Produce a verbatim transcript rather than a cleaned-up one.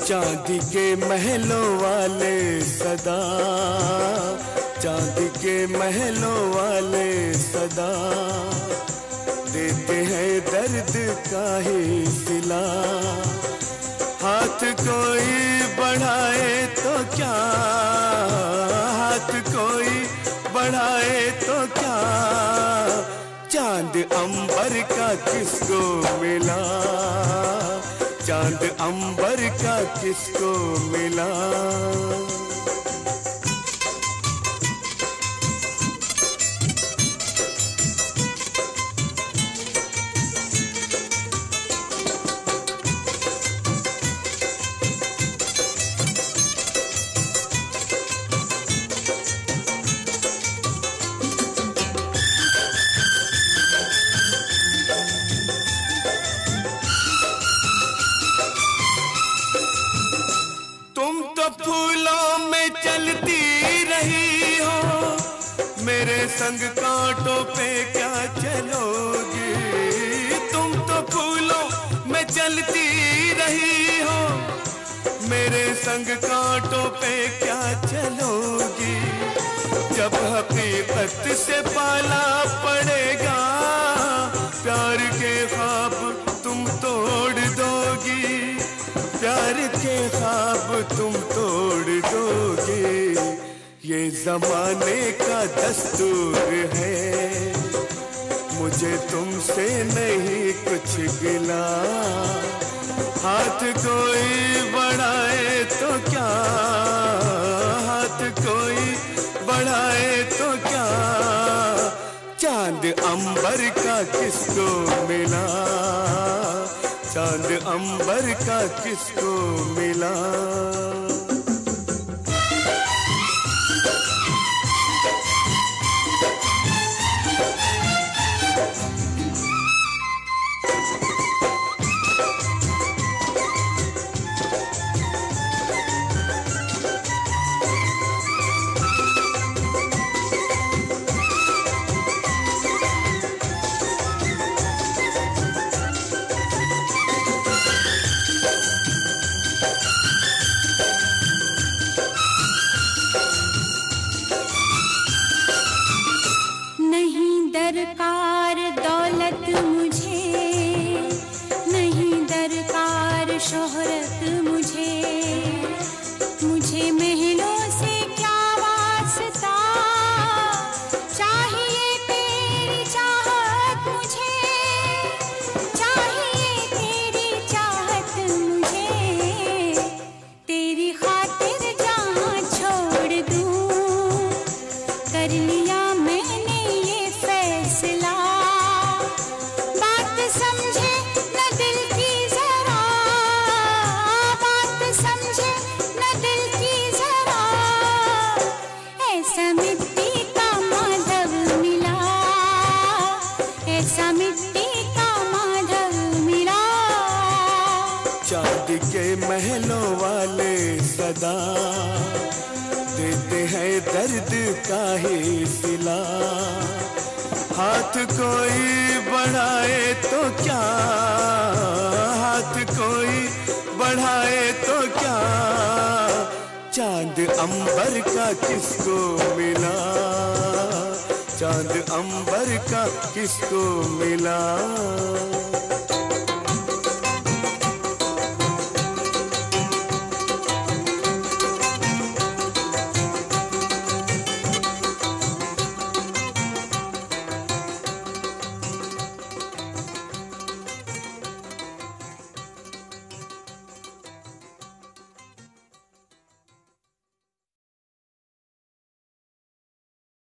चांदी के महलों वाले सदा, चांदी के महलों वाले सदा देते हैं दर्द का ही सिला। हाथ कोई बढ़ाए तो क्या, हाथ कोई बढ़ाए तो क्या, चांद अंबर का किसको मिला, चांद अंबर का किसको मिला। फूलों में चलती रही हो, मेरे संग कांटों पे क्या चलोगी। तुम तो फूलों में चलती रही हो, मेरे संग कांटों पे क्या चलोगी। जब हकीकत से पाला पड़ेगा, प्यार के ख्वाब तुम तोड़ दोगी, प्यार के ख्वाब तुम तोड़ दोगे। ये जमाने का दस्तूर है, मुझे तुमसे नहीं कुछ गिला। हाथ कोई बढ़ाए तो क्या, हाथ कोई बढ़ाए तो क्या, चांद अंबर का किसको मिला, चांद अंबर का किसको मिला। दरकार दौलत मुझे, नहीं दरकार शोहरत मुझे, मुझे महलों से क्या वास्ता, चाहिए तेरी चाहत मुझे, चाहिए तेरी चाहत मुझे, तेरी खातिर जहाँ छोड़ दूँ, कर लिया समझे न दिल की जरा, बात समझे न दिल की जरा, ऐसा मिट्टी का माधव मिला, ऐसा मिट्टी का माधव मिला। चांद के महलों वाले सदा देते हैं दर्द का ही सिला। हाथ कोई बढ़ाए तो क्या, हाथ कोई बढ़ाए तो क्या, चांद अंबर का किसको मिला, चांद अंबर का किसको मिला।